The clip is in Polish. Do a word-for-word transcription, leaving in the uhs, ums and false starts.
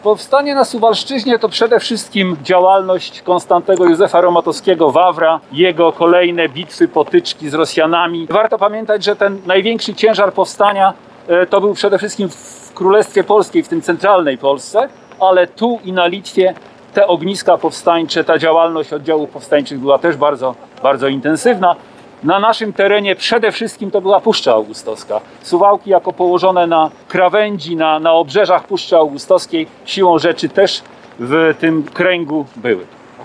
Powstanie na Suwalszczyźnie to przede wszystkim działalność Konstantego Józefa Romatowskiego Wawra, jego kolejne bitwy, potyczki z Rosjanami. Warto pamiętać, że ten największy ciężar powstania to był przede wszystkim w Królestwie Polskiej, w tym centralnej Polsce, ale tu i na Litwie te ogniska powstańcze, ta działalność oddziałów powstańczych była też bardzo, bardzo intensywna. Na naszym terenie przede wszystkim to była Puszcza Augustowska. Suwałki jako położone na krawędzi, na, na obrzeżach Puszczy Augustowskiej siłą rzeczy też w tym kręgu były.